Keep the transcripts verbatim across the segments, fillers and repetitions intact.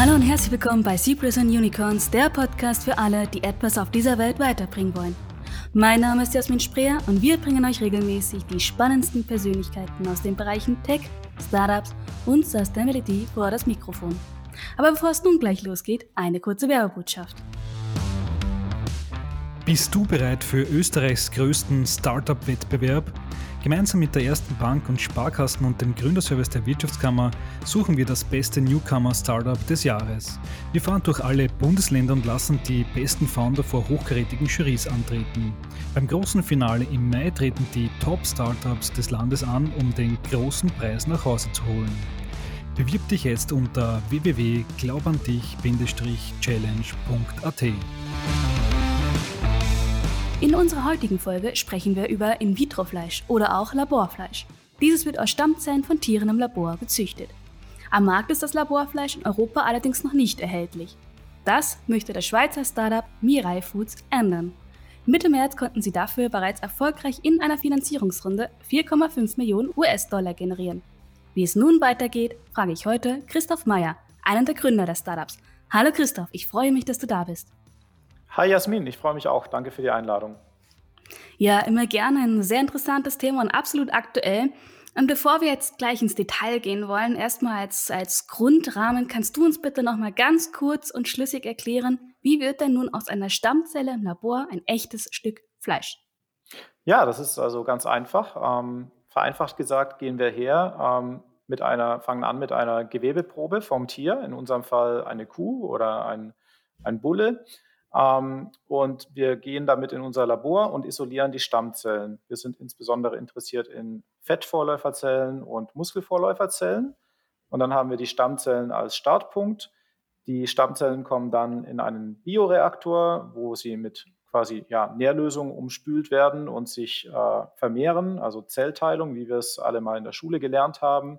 Hallo und herzlich willkommen bei Zebras and Unicorns, der Podcast für alle, die etwas auf dieser Welt weiterbringen wollen. Mein Name ist Jasmin Spreer und wir bringen euch regelmäßig die spannendsten Persönlichkeiten aus den Bereichen Tech, Startups und Sustainability vor das Mikrofon. Aber bevor es nun gleich losgeht, eine kurze Werbebotschaft. Bist du bereit für Österreichs größten Startup-Wettbewerb? Gemeinsam mit der Ersten Bank und Sparkassen und dem Gründerservice der Wirtschaftskammer suchen wir das beste Newcomer-Startup des Jahres. Wir fahren durch alle Bundesländer und lassen die besten Founder vor hochkarätigen Jurys antreten. Beim großen Finale im Mai treten die Top-Startups des Landes an, um den großen Preis nach Hause zu holen. Bewirb dich jetzt unter w w w punkt glaubandich Bindestrich challenge punkt a t. In unserer heutigen Folge sprechen wir über In-vitro-Fleisch oder auch Laborfleisch. Dieses wird aus Stammzellen von Tieren im Labor gezüchtet. Am Markt ist das Laborfleisch in Europa allerdings noch nicht erhältlich. Das möchte das Schweizer Startup Mirai Foods ändern. Mitte März konnten sie dafür bereits erfolgreich in einer Finanzierungsrunde vier Komma fünf Millionen U S-Dollar generieren. Wie es nun weitergeht, frage ich heute Christoph Meyer, einen der Gründer des Startups. Hallo Christoph, ich freue mich, dass du da bist. Hi Jasmin, ich freue mich auch. Danke für die Einladung. Ja, immer gerne. Ein sehr interessantes Thema und absolut aktuell. Und bevor wir jetzt gleich ins Detail gehen wollen, erstmal als, als Grundrahmen, kannst du uns bitte nochmal ganz kurz und schlüssig erklären, wie wird denn nun aus einer Stammzelle im Labor ein echtes Stück Fleisch? Ja, das ist also ganz einfach. Ähm, vereinfacht gesagt gehen wir her, ähm, mit einer, fangen an mit einer Gewebeprobe vom Tier, in unserem Fall eine Kuh oder ein, ein Bulle. Ähm, und wir gehen damit in unser Labor und isolieren die Stammzellen. Wir sind insbesondere interessiert in Fettvorläuferzellen und Muskelvorläuferzellen. Und dann haben wir die Stammzellen als Startpunkt. Die Stammzellen kommen dann in einen Bioreaktor, wo sie mit quasi ja, Nährlösung umspült werden und sich äh, vermehren, also Zellteilung, wie wir es alle mal in der Schule gelernt haben.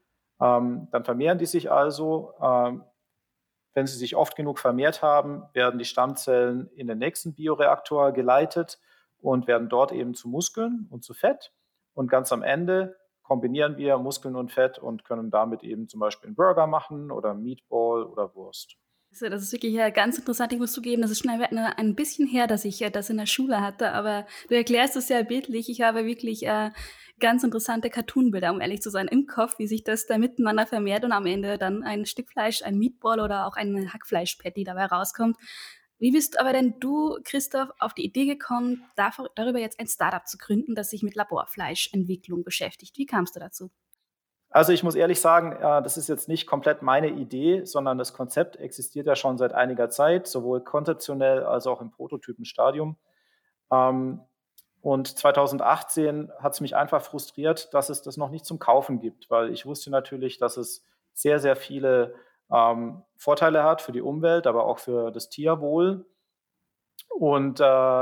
Ähm, dann vermehren die sich also. Ähm, Wenn sie sich oft genug vermehrt haben, werden die Stammzellen in den nächsten Bioreaktor geleitet und werden dort eben zu Muskeln und zu Fett. Und ganz am Ende kombinieren wir Muskeln und Fett und können damit eben zum Beispiel einen Burger machen oder Meatball oder Wurst. Also das ist wirklich ja ganz interessant. Ich muss zugeben, das ist schon ein bisschen her, dass ich das in der Schule hatte, aber du erklärst es ja bildlich. Ich habe wirklich äh, ganz interessante Cartoonbilder, um ehrlich zu sein, im Kopf, wie sich das da miteinander vermehrt und am Ende dann ein Stück Fleisch, ein Meatball oder auch ein Hackfleisch-Patty dabei rauskommt. Wie bist aber denn du, Christoph, auf die Idee gekommen, darüber jetzt ein Startup zu gründen, das sich mit Laborfleischentwicklung beschäftigt? Wie kamst du dazu? Also ich muss ehrlich sagen, äh, das ist jetzt nicht komplett meine Idee, sondern das Konzept existiert ja schon seit einiger Zeit, sowohl konzeptionell als auch im Prototypenstadium. Ähm, Und zweitausendachtzehn hat es mich einfach frustriert, dass es das noch nicht zum Kaufen gibt, weil ich wusste natürlich, dass es sehr, sehr viele ähm, Vorteile hat für die Umwelt, aber auch für das Tierwohl. Und äh,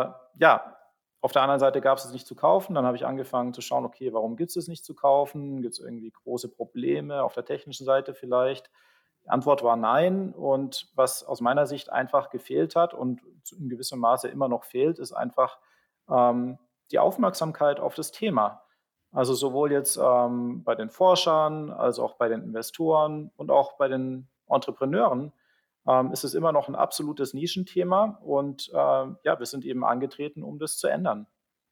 ja, auf der anderen Seite gab es es nicht zu kaufen. Dann habe ich angefangen zu schauen, okay, warum gibt es es nicht zu kaufen? Gibt es irgendwie große Probleme auf der technischen Seite vielleicht? Die Antwort war nein. Und was aus meiner Sicht einfach gefehlt hat und in gewissem Maße immer noch fehlt, ist einfach ähm, die Aufmerksamkeit auf das Thema. Also sowohl jetzt ähm, bei den Forschern als auch bei den Investoren und auch bei den Entrepreneuren ähm, ist es immer noch ein absolutes Nischenthema und ähm, ja, wir sind eben angetreten, um das zu ändern.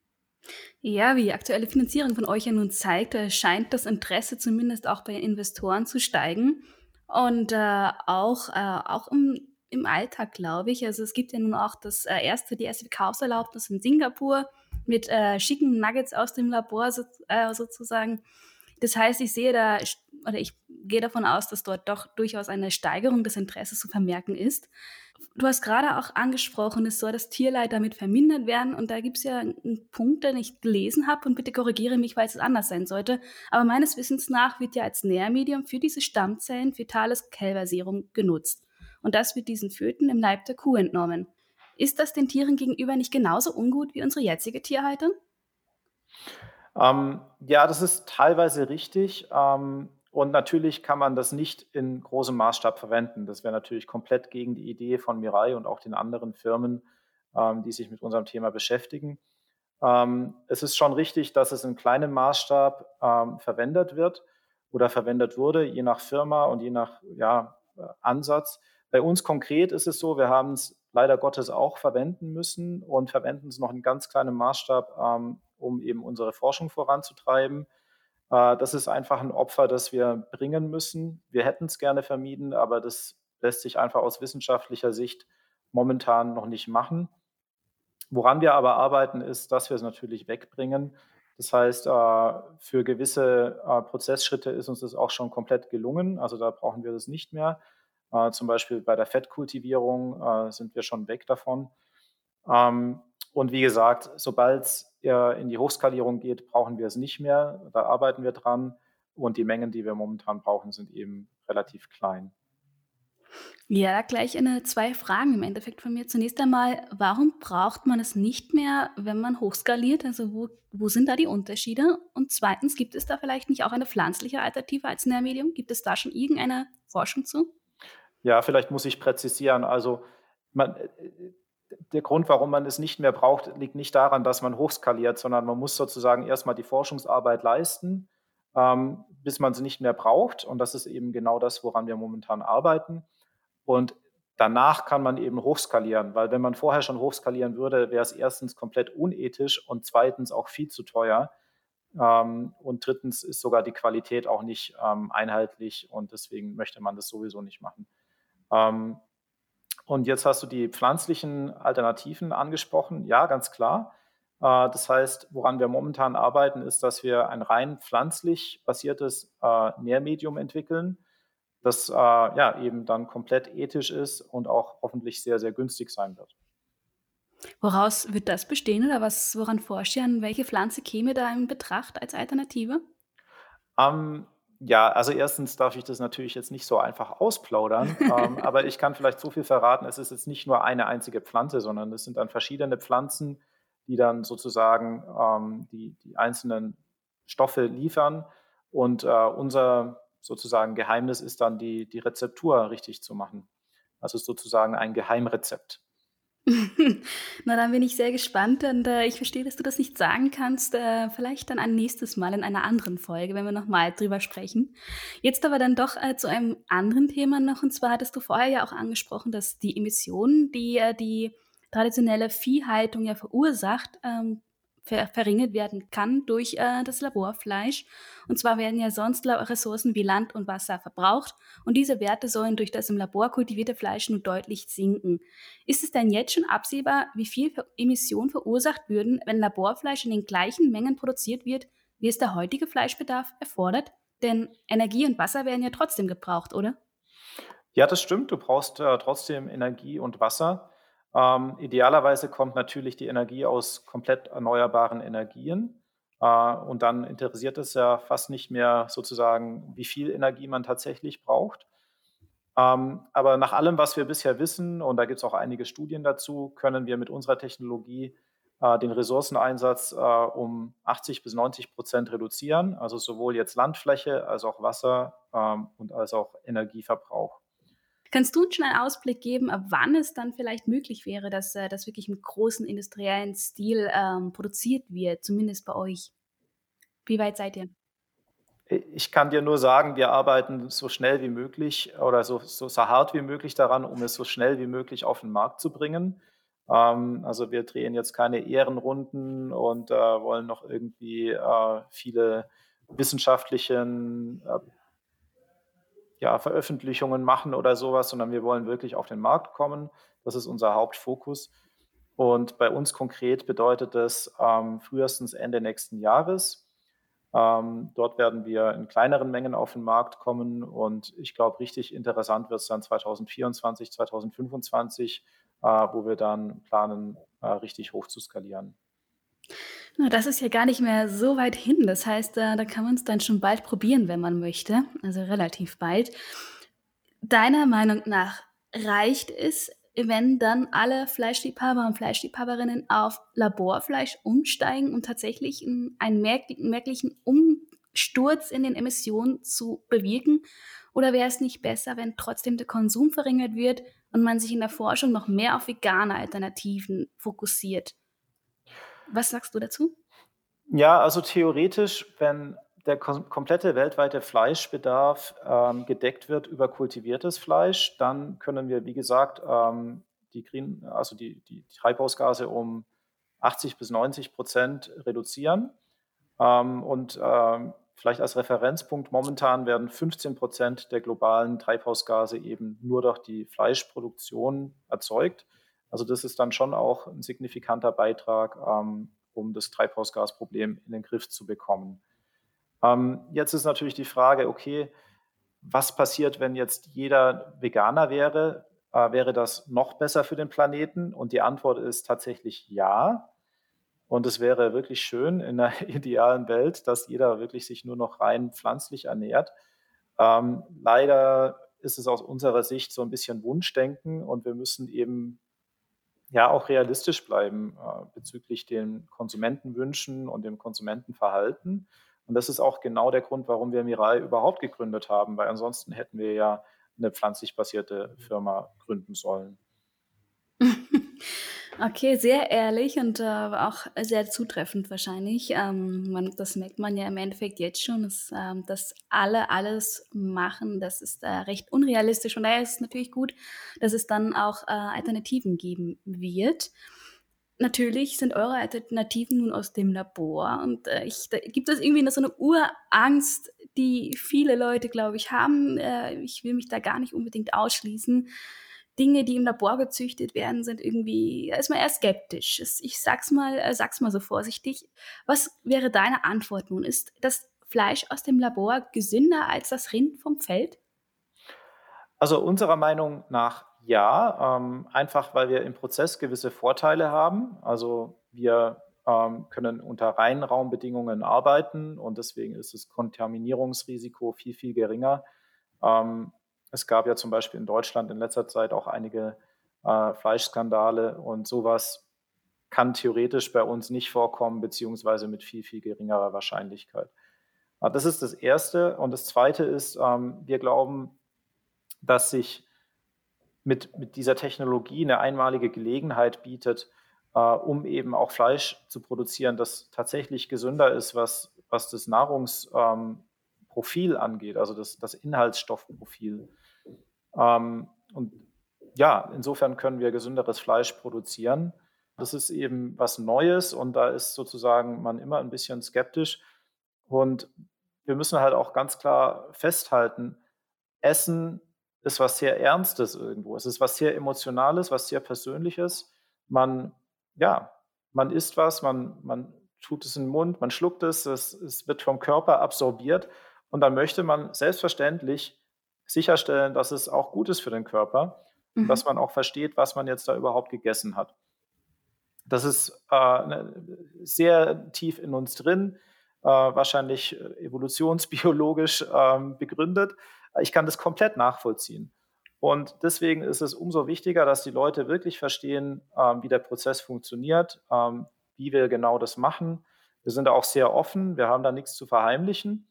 Ja, wie die aktuelle Finanzierung von euch ja nun zeigt, äh, scheint das Interesse zumindest auch bei Investoren zu steigen und äh, auch, äh, auch im, im Alltag, glaube ich. Also es gibt ja nun auch das äh, erste, die erste Verkaufserlaubnis in Singapur mit äh, schicken Nuggets aus dem Labor so, äh, sozusagen. Das heißt, ich sehe da, oder ich gehe davon aus, dass dort doch durchaus eine Steigerung des Interesses zu vermerken ist. Du hast gerade auch angesprochen, es soll das Tierleid damit vermindert werden. Und da gibt es ja einen Punkt, den ich gelesen habe. Und bitte korrigiere mich, weil es anders sein sollte. Aber meines Wissens nach wird ja als Nährmedium für diese Stammzellen fetales Kälberserum genutzt. Und das wird diesen Föten im Leib der Kuh entnommen. Ist das den Tieren gegenüber nicht genauso ungut wie unsere jetzige Tierhaltung? Ähm, ja, das ist teilweise richtig. Ähm, und natürlich kann man das nicht in großem Maßstab verwenden. Das wäre natürlich komplett gegen die Idee von Mirai und auch den anderen Firmen, ähm, die sich mit unserem Thema beschäftigen. Ähm, es ist schon richtig, dass es in kleinem Maßstab ähm, verwendet wird oder verwendet wurde, je nach Firma und je nach ja, Ansatz. Bei uns konkret ist es so, wir haben es leider Gottes auch verwenden müssen und verwenden es noch in ganz kleinem Maßstab, ähm, um eben unsere Forschung voranzutreiben. Äh, das ist einfach ein Opfer, das wir bringen müssen. Wir hätten es gerne vermieden, aber das lässt sich einfach aus wissenschaftlicher Sicht momentan noch nicht machen. Woran wir aber arbeiten, ist, dass wir es natürlich wegbringen. Das heißt, äh, für gewisse äh, Prozessschritte ist uns das auch schon komplett gelungen. Also da brauchen wir das nicht mehr. Äh, zum Beispiel bei der Fettkultivierung äh, sind wir schon weg davon. Ähm, und wie gesagt, sobald es äh, in die Hochskalierung geht, brauchen wir es nicht mehr. Da arbeiten wir dran. Und die Mengen, die wir momentan brauchen, sind eben relativ klein. Ja, gleich eine zwei Fragen im Endeffekt von mir. Zunächst einmal, warum braucht man es nicht mehr, wenn man hochskaliert? Also wo, wo sind da die Unterschiede? Und zweitens, gibt es da vielleicht nicht auch eine pflanzliche Alternative als Nährmedium? Gibt es da schon irgendeine Forschung zu? Ja, vielleicht muss ich präzisieren. Also man, der Grund, warum man es nicht mehr braucht, liegt nicht daran, dass man hochskaliert, sondern man muss sozusagen erstmal die Forschungsarbeit leisten, ähm, bis man sie nicht mehr braucht. Und das ist eben genau das, woran wir momentan arbeiten. Und danach kann man eben hochskalieren, weil wenn man vorher schon hochskalieren würde, wäre es erstens komplett unethisch und zweitens auch viel zu teuer. Ähm, und drittens ist sogar die Qualität auch nicht ähm, einheitlich und deswegen möchte man das sowieso nicht machen. Ähm, und jetzt hast du die pflanzlichen Alternativen angesprochen. Ja, ganz klar. Äh, das heißt, woran wir momentan arbeiten, ist, dass wir ein rein pflanzlich basiertes äh, Nährmedium entwickeln, das äh, ja eben dann komplett ethisch ist und auch hoffentlich sehr, sehr günstig sein wird. Woraus wird das bestehen oder was, woran forscht ihr? An welche Pflanze käme da in Betracht als Alternative? Ähm, ja, also erstens darf ich das natürlich jetzt nicht so einfach ausplaudern, ähm, aber ich kann vielleicht so viel verraten, es ist jetzt nicht nur eine einzige Pflanze, sondern es sind dann verschiedene Pflanzen, die dann sozusagen ähm, die, die einzelnen Stoffe liefern. Und äh, unser sozusagen Geheimnis ist dann, die, die Rezeptur richtig zu machen. Also sozusagen ein Geheimrezept. Na, dann bin ich sehr gespannt und äh, ich verstehe, dass du das nicht sagen kannst. Äh, vielleicht dann ein nächstes Mal in einer anderen Folge, wenn wir nochmal drüber sprechen. Jetzt aber dann doch äh, zu einem anderen Thema noch. Und zwar hattest du vorher ja auch angesprochen, dass die Emissionen, die äh, die traditionelle Viehhaltung ja verursacht, ähm, ver verringert werden kann durch äh, das Laborfleisch. Und zwar werden ja sonst La- Ressourcen wie Land und Wasser verbraucht. Und diese Werte sollen durch das im Labor kultivierte Fleisch nur deutlich sinken. Ist es denn jetzt schon absehbar, wie viel Ver- Emissionen verursacht würden, wenn Laborfleisch in den gleichen Mengen produziert wird, wie es der heutige Fleischbedarf erfordert? Denn Energie und Wasser werden ja trotzdem gebraucht, oder? Ja, das stimmt. Du brauchst äh, trotzdem Energie und Wasser. Ähm, idealerweise kommt natürlich die Energie aus komplett erneuerbaren Energien. Äh, und dann interessiert es ja fast nicht mehr sozusagen, wie viel Energie man tatsächlich braucht. Ähm, aber nach allem, was wir bisher wissen, und da gibt es auch einige Studien dazu, können wir mit unserer Technologie äh, den Ressourceneinsatz äh, um achtzig bis neunzig Prozent reduzieren. Also sowohl jetzt Landfläche als auch Wasser ähm, und als auch Energieverbrauch. Kannst du uns schon einen Ausblick geben, ab wann es dann vielleicht möglich wäre, dass äh, das wirklich im großen industriellen Stil ähm, produziert wird, zumindest bei euch? Wie weit seid ihr? Ich kann dir nur sagen, wir arbeiten so schnell wie möglich oder so, so, so hart wie möglich daran, um es so schnell wie möglich auf den Markt zu bringen. Ähm, also wir drehen jetzt keine Ehrenrunden und äh, wollen noch irgendwie äh, viele wissenschaftlichen äh, ja, Veröffentlichungen machen oder sowas, sondern wir wollen wirklich auf den Markt kommen. Das ist unser Hauptfokus. Und bei uns konkret bedeutet das ähm, frühestens Ende nächsten Jahres. Ähm, dort werden wir in kleineren Mengen auf den Markt kommen und ich glaube, richtig interessant wird es dann zwanzig vierundzwanzig, zwanzig fünfundzwanzig, äh, wo wir dann planen, äh, richtig hoch zu skalieren. Na, das ist ja gar nicht mehr so weit hin. Das heißt, äh, da kann man es dann schon bald probieren, wenn man möchte. Also relativ bald. Deiner Meinung nach reicht es, wenn dann alle Fleischliebhaber und Fleischliebhaberinnen auf Laborfleisch umsteigen, um tatsächlich einen, einen merk- merklichen Umsturz in den Emissionen zu bewirken? Oder wäre es nicht besser, wenn trotzdem der Konsum verringert wird und man sich in der Forschung noch mehr auf vegane Alternativen fokussiert? Was sagst du dazu? Ja, also theoretisch, wenn der kom komplette weltweite Fleischbedarf ähm, gedeckt wird über kultiviertes Fleisch, dann können wir, wie gesagt, ähm, die, Green, also die, die Treibhausgase um achtzig bis neunzig Prozent reduzieren. Ähm, und ähm, vielleicht als Referenzpunkt, momentan werden fünfzehn Prozent der globalen Treibhausgase eben nur durch die Fleischproduktion erzeugt. Also das ist dann schon auch ein signifikanter Beitrag, ähm, um das Treibhausgasproblem in den Griff zu bekommen. Ähm, jetzt ist natürlich die Frage, okay, was passiert, wenn jetzt jeder Veganer wäre? Äh, wäre das noch besser für den Planeten? Und die Antwort ist tatsächlich ja. Und es wäre wirklich schön in einer idealen Welt, dass jeder wirklich sich nur noch rein pflanzlich ernährt. Ähm, leider ist es aus unserer Sicht so ein bisschen Wunschdenken und wir müssen eben ja auch realistisch bleiben äh, bezüglich den Konsumentenwünschen und dem Konsumentenverhalten. Und das ist auch genau der Grund, warum wir Mirai überhaupt gegründet haben, weil ansonsten hätten wir ja eine pflanzlich basierte Firma gründen sollen. Okay, sehr ehrlich und äh, auch sehr zutreffend wahrscheinlich. Ähm, man, das merkt man ja im Endeffekt jetzt schon, dass, ähm, dass alle alles machen. Das ist äh, recht unrealistisch. Und daher ist es natürlich gut, dass es dann auch äh, Alternativen geben wird. Natürlich sind eure Alternativen nun aus dem Labor und äh, ich, da gibt es irgendwie so eine Urangst, die viele Leute, glaube ich, haben. Äh, ich will mich da gar nicht unbedingt ausschließen. Dinge, die im Labor gezüchtet werden, sind irgendwie, da ist man eher skeptisch. Es- Ich sag's mal, äh, sag's mal so vorsichtig. Was wäre deine Antwort nun? Ist das Fleisch aus dem Labor gesünder als das Rind vom Feld? Also unserer Meinung nach ja, ähm, einfach weil wir im Prozess gewisse Vorteile haben. Also wir ähm, können unter reinen Raumbedingungen arbeiten und deswegen ist das Kontaminierungsrisiko viel, viel geringer. Ähm, es gab ja zum Beispiel in Deutschland in letzter Zeit auch einige äh, Fleischskandale und sowas kann theoretisch bei uns nicht vorkommen, beziehungsweise mit viel, viel geringerer Wahrscheinlichkeit. Äh, Das ist das Erste. Und das Zweite ist, ähm, wir glauben, dass sich mit, mit dieser Technologie eine einmalige Gelegenheit bietet, äh, um eben auch Fleisch zu produzieren, das tatsächlich gesünder ist, was, was das Nahrungsprofil ähm, angeht, also das, das Inhaltsstoffprofil. Ähm, und ja, insofern können wir gesünderes Fleisch produzieren. Das ist eben was Neues und da ist sozusagen man immer ein bisschen skeptisch. Und wir müssen halt auch ganz klar festhalten, Essen ist was sehr Ernstes irgendwo. Es ist was sehr Emotionales, was sehr Persönliches. Man, ja, man isst was, man, man tut es in den Mund, man schluckt es, es, es wird vom Körper absorbiert und dann möchte man selbstverständlich sicherstellen, dass es auch gut ist für den Körper und dass Mhm. man auch versteht, was man jetzt da überhaupt gegessen hat. Das ist äh, ne, sehr tief in uns drin, äh, wahrscheinlich äh, evolutionsbiologisch ähm, begründet. Ich kann das komplett nachvollziehen. Und deswegen ist es umso wichtiger, dass die Leute wirklich verstehen, ähm, wie der Prozess funktioniert, ähm, wie wir genau das machen. Wir sind da auch sehr offen, wir haben da nichts zu verheimlichen.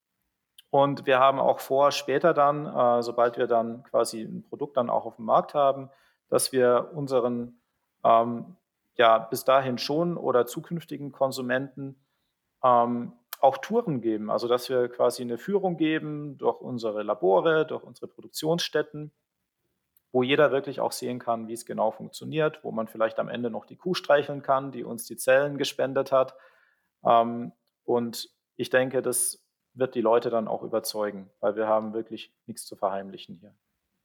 Und wir haben auch vor, später dann, äh, sobald wir dann quasi ein Produkt dann auch auf dem Markt haben, dass wir unseren ähm, ja bis dahin schon oder zukünftigen Konsumenten ähm, auch Touren geben. Also dass wir quasi eine Führung geben durch unsere Labore, durch unsere Produktionsstätten, wo jeder wirklich auch sehen kann, wie es genau funktioniert, wo man vielleicht am Ende noch die Kuh streicheln kann, die uns die Zellen gespendet hat. Ähm, und ich denke, das wird die Leute dann auch überzeugen, weil wir haben wirklich nichts zu verheimlichen hier.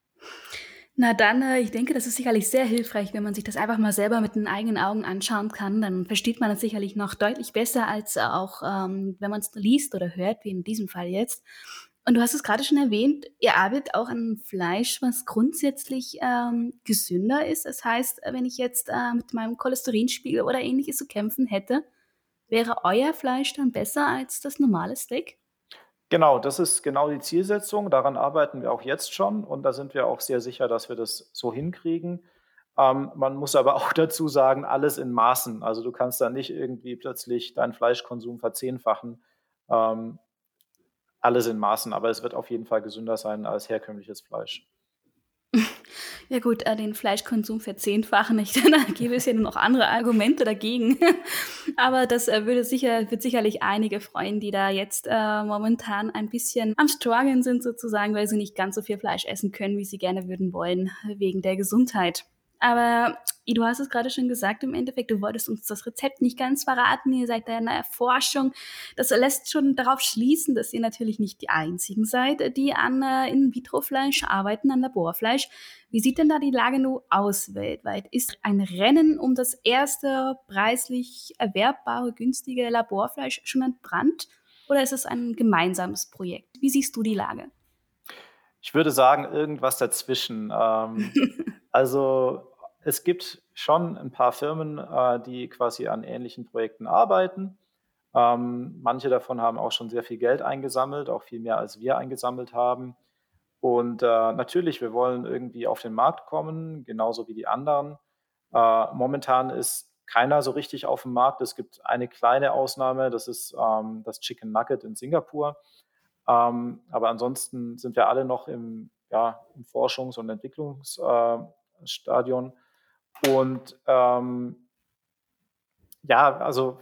Na dann, äh, ich denke, das ist sicherlich sehr hilfreich, wenn man sich das einfach mal selber mit den eigenen Augen anschauen kann. Dann versteht man es sicherlich noch deutlich besser, als auch ähm, wenn man es liest oder hört, wie in diesem Fall jetzt. Und du hast es gerade schon erwähnt, ihr arbeitet auch an Fleisch, was grundsätzlich ähm, gesünder ist. Das heißt, wenn ich jetzt äh, mit meinem Cholesterinspiegel oder ähnliches zu kämpfen hätte, wäre euer Fleisch dann besser als das normale Steak? Genau, das ist genau die Zielsetzung. Daran arbeiten wir auch jetzt schon und da sind wir auch sehr sicher, dass wir das so hinkriegen. Ähm, man muss aber auch dazu sagen, alles in Maßen. Also du kannst da nicht irgendwie plötzlich deinen Fleischkonsum verzehnfachen. Ähm, alles in Maßen, aber es wird auf jeden Fall gesünder sein als herkömmliches Fleisch. Ja gut, äh, den Fleischkonsum verzehnfachen nicht, da gäbe es ja noch andere Argumente dagegen. Aber das äh, würde sicher, wird sicherlich einige freuen, die da jetzt äh, momentan ein bisschen am struggeln sind sozusagen, weil sie nicht ganz so viel Fleisch essen können, wie sie gerne würden wollen, wegen der Gesundheit. Aber du hast es gerade schon gesagt, im Endeffekt, du wolltest uns das Rezept nicht ganz verraten, ihr seid da in der Erforschung. Das lässt schon darauf schließen, dass ihr natürlich nicht die Einzigen seid, die an äh, In-vitro-Fleisch arbeiten, an Laborfleisch. Wie sieht denn da die Lage nun aus weltweit? Ist ein Rennen um das erste preislich erwerbbare, günstige Laborfleisch schon entbrannt? Oder ist es ein gemeinsames Projekt? Wie siehst du die Lage? Ich würde sagen, irgendwas dazwischen. Ähm, also es gibt schon ein paar Firmen, äh, die quasi an ähnlichen Projekten arbeiten. Ähm, manche davon haben auch schon sehr viel Geld eingesammelt, auch viel mehr als wir eingesammelt haben. Und äh, natürlich, wir wollen irgendwie auf den Markt kommen, genauso wie die anderen. Äh, momentan ist keiner so richtig auf dem Markt. Es gibt eine kleine Ausnahme, das ist ähm, das Chicken Nugget in Singapur. Ähm, aber ansonsten sind wir alle noch im, ja, im Forschungs- und Entwicklungsstadion. Und ähm, ja, also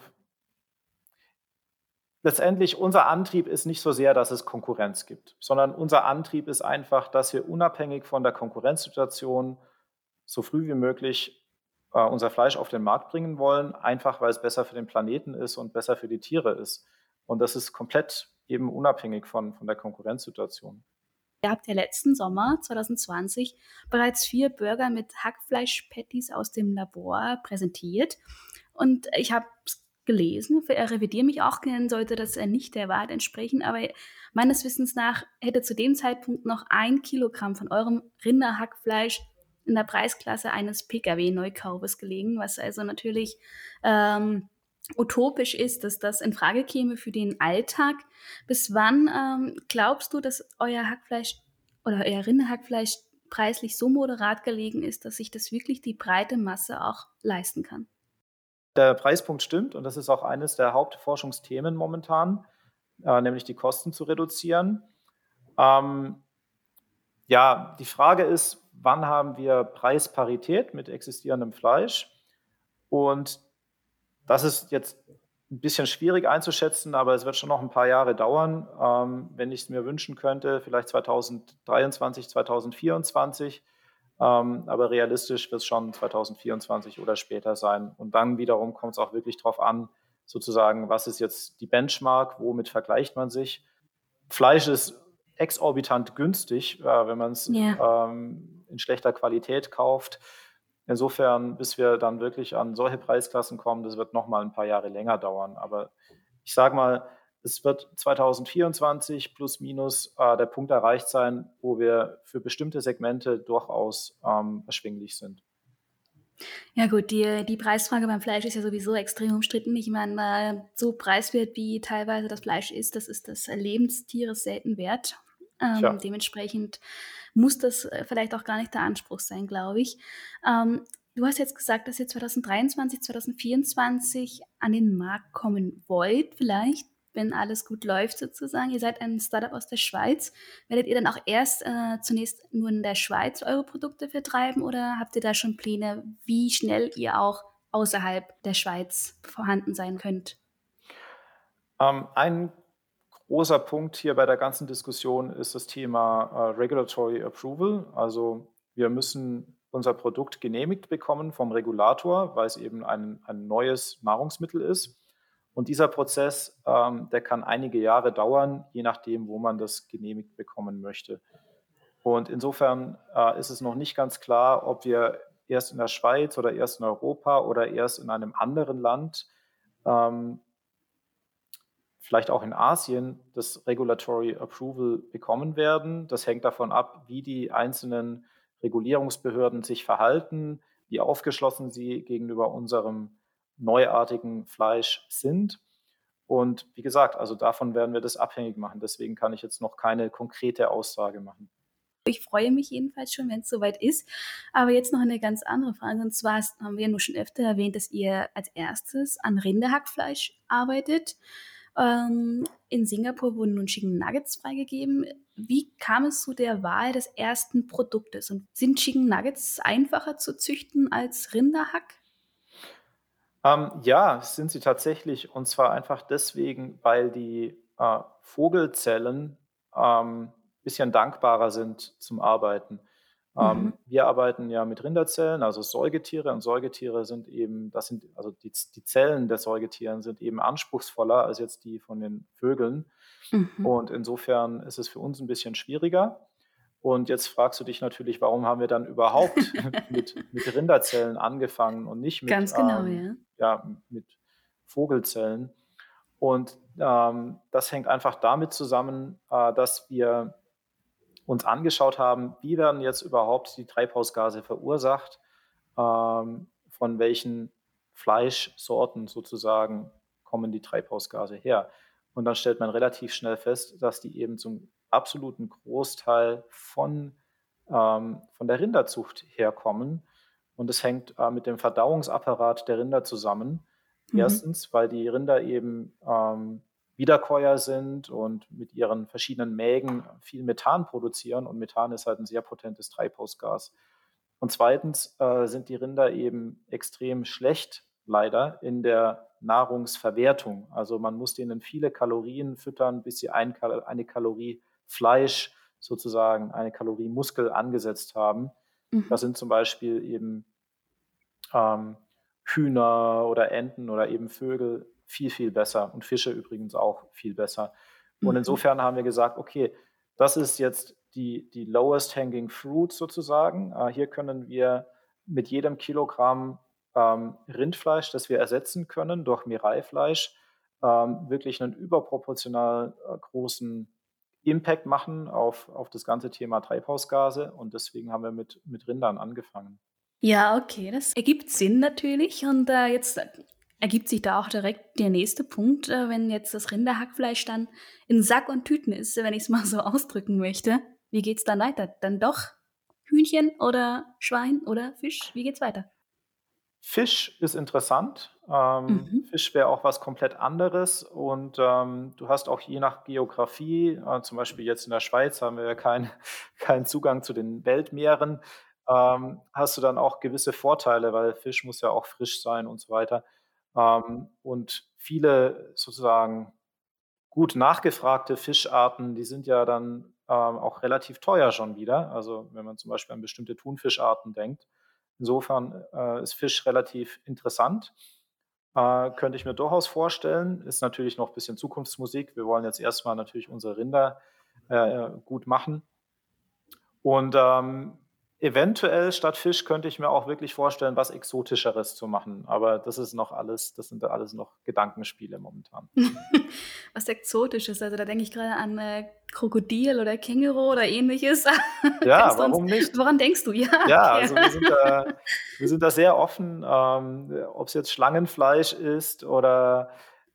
letztendlich unser Antrieb ist nicht so sehr, dass es Konkurrenz gibt, sondern unser Antrieb ist einfach, dass wir unabhängig von der Konkurrenzsituation so früh wie möglich äh, unser Fleisch auf den Markt bringen wollen, einfach weil es besser für den Planeten ist und besser für die Tiere ist. Und das ist komplett eben unabhängig von, von der Konkurrenzsituation. Ihr habt ja letzten Sommer zwanzig zwanzig bereits vier Burger mit Hackfleisch-Patties aus dem Labor präsentiert. Und ich habe gelesen, revidiere mich auch, nennen sollte das nicht der Wahrheit entsprechen, aber meines Wissens nach hätte zu dem Zeitpunkt noch ein Kilogramm von eurem Rinderhackfleisch in der Preisklasse eines P K W-Neukaufes gelegen, was also natürlich ähm, utopisch ist, dass das in Frage käme für den Alltag. Bis wann ähm, glaubst du, dass euer Hackfleisch oder euer Rinderhackfleisch preislich so moderat gelegen ist, dass sich das wirklich die breite Masse auch leisten kann? Der Preispunkt stimmt und das ist auch eines der Hauptforschungsthemen momentan, äh, nämlich die Kosten zu reduzieren. Ähm, ja, die Frage ist, wann haben wir Preisparität mit existierendem Fleisch? Und das ist jetzt ein bisschen schwierig einzuschätzen, aber es wird schon noch ein paar Jahre dauern. Ähm, wenn ich es mir wünschen könnte, vielleicht zweitausenddreiundzwanzig, zweitausendvierundzwanzig. Ähm, aber realistisch wird es schon zweitausendvierundzwanzig oder später sein. Und dann wiederum kommt es auch wirklich darauf an, sozusagen, was ist jetzt die Benchmark, womit vergleicht man sich. Fleisch ist exorbitant günstig, äh, wenn man es Ja. ähm, in schlechter Qualität kauft. Insofern, bis wir dann wirklich an solche Preisklassen kommen, das wird noch mal ein paar Jahre länger dauern. Aber ich sage mal, es wird zweitausendvierundzwanzig plus minus äh, der Punkt erreicht sein, wo wir für bestimmte Segmente durchaus ähm, erschwinglich sind. Ja gut, die, die Preisfrage beim Fleisch ist ja sowieso extrem umstritten. Ich meine, äh, so preiswert wie teilweise das Fleisch ist, das ist das Leben des Tieres selten wert. Ähm, Tja, dementsprechend muss das äh, vielleicht auch gar nicht der Anspruch sein, glaube ich. Ähm, du hast jetzt gesagt, dass ihr zweitausenddreiundzwanzig, zweitausendvierundzwanzig an den Markt kommen wollt, vielleicht, wenn alles gut läuft sozusagen. Ihr seid ein Startup aus der Schweiz. Werdet ihr dann auch erst äh, zunächst nur in der Schweiz eure Produkte vertreiben oder habt ihr da schon Pläne, wie schnell ihr auch außerhalb der Schweiz vorhanden sein könnt? ähm, ein großer Punkt hier bei der ganzen Diskussion ist das Thema äh, Regulatory Approval. Also wir müssen unser Produkt genehmigt bekommen vom Regulator, weil es eben ein, ein neues Nahrungsmittel ist. Und dieser Prozess, ähm, der kann einige Jahre dauern, je nachdem, wo man das genehmigt bekommen möchte. Und insofern äh, ist es noch nicht ganz klar, ob wir erst in der Schweiz oder erst in Europa oder erst in einem anderen Land, ähm, vielleicht auch in Asien, das Regulatory Approval bekommen werden. Das hängt davon ab, wie die einzelnen Regulierungsbehörden sich verhalten, wie aufgeschlossen sie gegenüber unserem neuartigen Fleisch sind. Und wie gesagt, also davon werden wir das abhängig machen. Deswegen kann ich jetzt noch keine konkrete Aussage machen. Ich freue mich jedenfalls schon, wenn es soweit ist. Aber jetzt noch eine ganz andere Frage. Und zwar hast- haben wir ja nur schon öfter erwähnt, dass ihr als erstes an Rinderhackfleisch arbeitet. Ähm, in Singapur wurden nun Chicken Nuggets freigegeben. wie kam es zu der Wahl des ersten Produktes? Und sind Chicken Nuggets einfacher zu züchten als Rinderhack? Ähm, ja, sind sie tatsächlich. Und zwar einfach deswegen, weil die äh, Vogelzellen ähm, bisschen dankbarer sind zum Arbeiten. Mhm. Ähm, wir arbeiten ja mit Rinderzellen, also Säugetiere. Und Säugetiere sind eben, das sind, also die, die Zellen der Säugetieren sind eben anspruchsvoller als jetzt die von den Vögeln. Mhm. Und insofern ist es für uns ein bisschen schwieriger. Und jetzt fragst du dich natürlich, warum haben wir dann überhaupt mit, mit Rinderzellen angefangen und nicht mit, Ganz genau, ähm, ja. ja, mit Vogelzellen. Und ähm, das hängt einfach damit zusammen, äh, dass wir uns angeschaut haben, wie werden jetzt überhaupt die Treibhausgase verursacht, ähm, von welchen Fleischsorten sozusagen kommen die Treibhausgase her. Und dann stellt man relativ schnell fest, dass die eben zum absoluten Großteil von, ähm, von der Rinderzucht herkommen. Und es hängt äh, mit dem Verdauungsapparat der Rinder zusammen. Mhm. Erstens, weil die Rinder eben ähm, Wiederkäuer sind und mit ihren verschiedenen Mägen viel Methan produzieren. Und Methan ist halt ein sehr potentes Treibhausgas. Und zweitens äh, sind die Rinder eben extrem schlecht, leider, in der Nahrungsverwertung. Also man muss denen viele Kalorien füttern, bis sie ein, eine Kalorie Fleisch sozusagen, eine Kalorie Muskel angesetzt haben. Mhm. Das sind zum Beispiel eben ähm, Hühner oder Enten oder eben Vögel viel, viel besser und Fische übrigens auch viel besser. Und Mhm. insofern haben wir gesagt, okay, das ist jetzt die, die lowest hanging fruit sozusagen. Äh, hier können wir mit jedem Kilogramm ähm, Rindfleisch, das wir ersetzen können durch Mireifleisch, ähm, wirklich einen überproportional äh, großen Impact machen auf, auf das ganze Thema Treibhausgase. Und deswegen haben wir mit, mit Rindern angefangen. Ja, okay, das ergibt Sinn natürlich. Und äh, jetzt ergibt sich da auch direkt der nächste Punkt, äh, wenn jetzt das Rinderhackfleisch dann in Sack und Tüten ist, wenn ich es mal so ausdrücken möchte. Wie geht's dann weiter? Dann doch Hühnchen oder Schwein oder Fisch? Wie geht's weiter? Fisch ist interessant. Ähm, Mhm. Fisch wäre auch was komplett anderes und ähm, du hast auch je nach Geografie, äh, zum Beispiel jetzt in der Schweiz haben wir ja keinen keinen Zugang zu den Weltmeeren, ähm, hast du dann auch gewisse Vorteile, weil Fisch muss ja auch frisch sein und so weiter. Ähm, und viele sozusagen gut nachgefragte Fischarten, die sind ja dann ähm, auch relativ teuer schon wieder. Also wenn man zum Beispiel an bestimmte Thunfischarten denkt. Insofern äh, ist Fisch relativ interessant. Äh, könnte ich mir durchaus vorstellen. Ist natürlich noch ein bisschen Zukunftsmusik. Wir wollen jetzt erstmal natürlich unsere Rinder äh, gut machen. Und ähm, eventuell statt Fisch könnte ich mir auch wirklich vorstellen, was Exotischeres zu machen. Aber das ist noch alles, das sind alles noch Gedankenspiele momentan. Was Exotisches, also da denke ich gerade an äh, Krokodil oder Känguru oder Ähnliches. Ja, Kannst du uns warum nicht? woran denkst du? Ja, Ja, okay. also wir sind da wir sind da sehr offen, ähm, ob es jetzt Schlangenfleisch ist oder,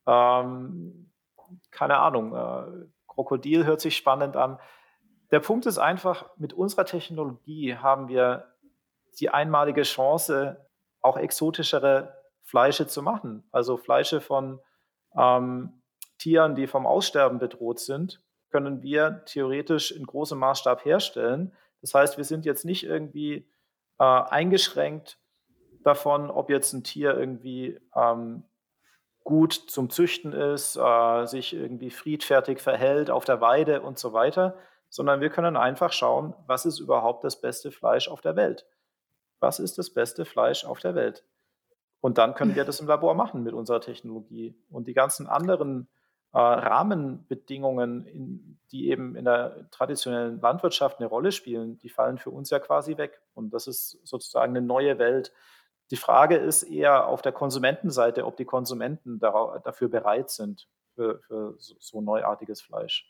ähm, keine Ahnung, äh, Krokodil hört sich spannend an. Der Punkt ist einfach, mit unserer Technologie haben wir die einmalige Chance, auch exotischere Fleische zu machen. Also Fleische von, ähm, Tieren, die vom Aussterben bedroht sind, können wir theoretisch in großem Maßstab herstellen. Das heißt, wir sind jetzt nicht irgendwie äh, eingeschränkt davon, ob jetzt ein Tier irgendwie ähm, gut zum Züchten ist, äh, sich irgendwie friedfertig verhält auf der Weide und so weiter, sondern wir können einfach schauen, was ist überhaupt das beste Fleisch auf der Welt? Was ist das beste Fleisch auf der Welt? Und dann können wir das im Labor machen mit unserer Technologie. Und die ganzen anderen äh, Rahmenbedingungen, in, die eben in der traditionellen Landwirtschaft eine Rolle spielen, die fallen für uns ja quasi weg. Und das ist sozusagen eine neue Welt. Die Frage ist eher auf der Konsumentenseite, ob die Konsumenten dara- dafür bereit sind, für, für so, so neuartiges Fleisch.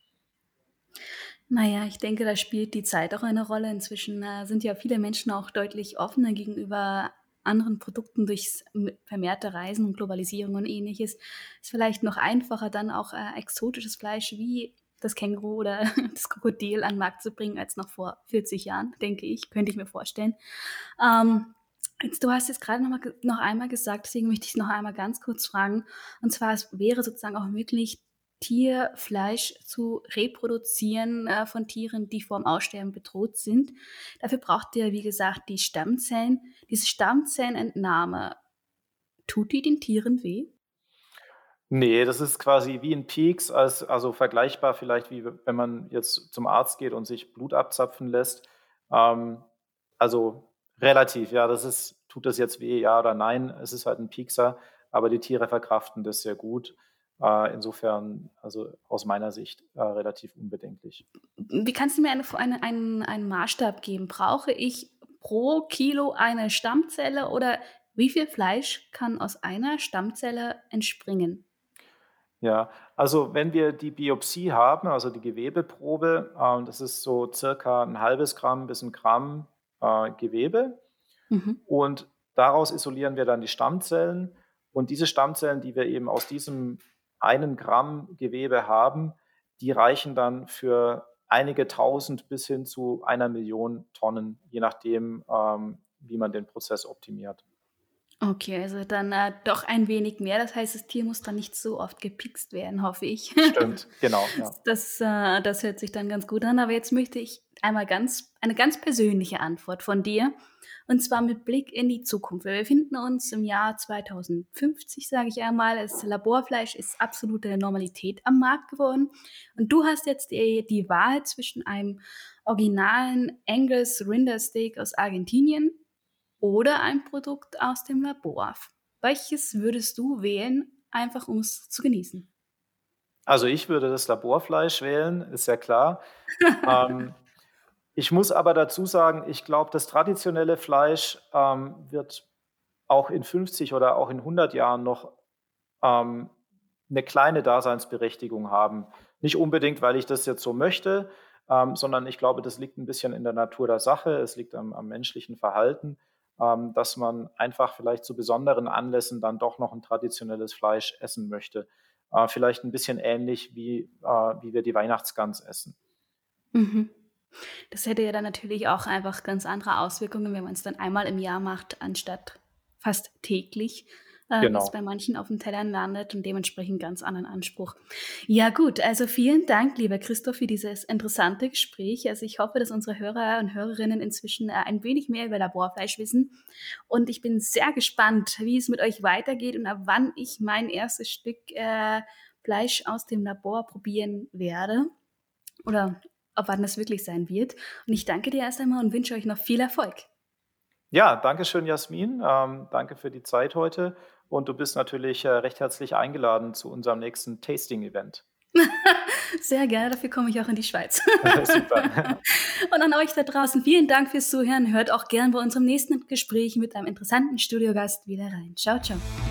Na ja, ich denke, da spielt die Zeit auch eine Rolle. Inzwischen, äh, sind ja viele Menschen auch deutlich offener gegenüber anderen Produkten durchs m vermehrte Reisen und Globalisierung und Ähnliches. Ist vielleicht noch einfacher, dann auch, äh, exotisches Fleisch wie das Känguru oder das Krokodil an 'n Markt zu bringen als noch vor vierzig Jahren, denke ich, könnte ich mir vorstellen. Ähm, jetzt du hast jetzt grade noch mal ge noch einmal gesagt, deswegen möchte ich noch einmal ganz kurz fragen, und zwar, es wäre sozusagen auch möglich, Tierfleisch zu reproduzieren äh, von Tieren, die vom Aussterben bedroht sind. Dafür braucht ihr, wie gesagt, die Stammzellen. Diese Stammzellenentnahme, tut die den Tieren weh? Nee, das ist quasi wie ein Peaks, als also vergleichbar vielleicht, wie wenn man jetzt zum Arzt geht und sich Blut abzapfen lässt. Ähm, also relativ, ja, das ist tut das jetzt weh, ja oder nein? Es ist halt ein Piekser, aber die Tiere verkraften das sehr gut. Äh, insofern, also aus meiner Sicht, äh, relativ unbedenklich. Wie kannst du mir eine, eine, einen, einen Maßstab geben? Brauche ich pro Kilo eine Stammzelle oder wie viel Fleisch kann aus einer Stammzelle entspringen? Ja, also wenn wir die Biopsie haben, also die Gewebeprobe, ähm, das ist so circa ein halbes Gramm bis ein Gramm, äh, Gewebe. Mhm. Und daraus isolieren wir dann die Stammzellen. Und diese Stammzellen, die wir eben aus diesem einen Gramm Gewebe haben, die reichen dann für einige tausend bis hin zu einer Million Tonnen, je nachdem, ähm, wie man den Prozess optimiert. Okay, also dann äh, doch ein wenig mehr. Das heißt, das Tier muss dann nicht so oft gepikst werden, hoffe ich. Stimmt, genau, ja. Das, äh, das hört sich dann ganz gut an. Aber jetzt möchte ich einmal ganz, eine ganz persönliche Antwort von dir. Und zwar mit Blick in die Zukunft. Wir befinden uns im Jahr zweitausendfünfzig, sage ich einmal. Das Laborfleisch ist absolute Normalität am Markt geworden. Und du hast jetzt die, die Wahl zwischen einem originalen Angus Rindersteak aus Argentinien oder ein Produkt aus dem Labor. Welches würdest du wählen, einfach um es zu genießen? Also ich würde das Laborfleisch wählen, ist ja klar. Ähm, ich muss aber dazu sagen, ich glaube, das traditionelle Fleisch ähm, wird auch in fünfzig oder auch in hundert Jahren noch ähm, 'ne kleine Daseinsberechtigung haben. Nicht unbedingt, weil ich das jetzt so möchte, ähm, sondern ich glaube, das liegt ein bisschen in der Natur der Sache. Es liegt am am menschlichen Verhalten, ähm, dass man einfach vielleicht zu besonderen Anlässen dann doch noch ein traditionelles Fleisch essen möchte. Äh, vielleicht ein bisschen ähnlich wie äh, wie wir die Weihnachtsgans essen. Mhm. Das hätte ja dann natürlich auch einfach ganz andere Auswirkungen, wenn man es dann einmal im Jahr macht, anstatt fast täglich, äh, wie es bei Genau. manchen auf den Tellern landet und dementsprechend ganz anderen Anspruch. Ja gut, also vielen Dank, lieber Christoph, für dieses interessante Gespräch. Also ich hoffe, dass unsere Hörer und Hörerinnen inzwischen äh, ein wenig mehr über Laborfleisch wissen. Und ich bin sehr gespannt, wie es mit euch weitergeht und ab wann ich mein erstes Stück äh, Fleisch aus dem Labor probieren werde. Oder ob wann das wirklich sein wird. Und ich danke dir erst einmal und wünsche euch noch viel Erfolg. Ja, danke schön, Jasmin. Ähm, danke für die Zeit heute und du bist natürlich, äh, recht herzlich eingeladen zu unserem nächsten Tasting-Event. Sehr gerne, dafür komme ich auch in die Schweiz. Super. Und an euch da draußen, vielen Dank fürs Zuhören. Hört auch gern bei unserem nächsten Gespräch mit einem interessanten Studiogast wieder rein. Ciao, ciao.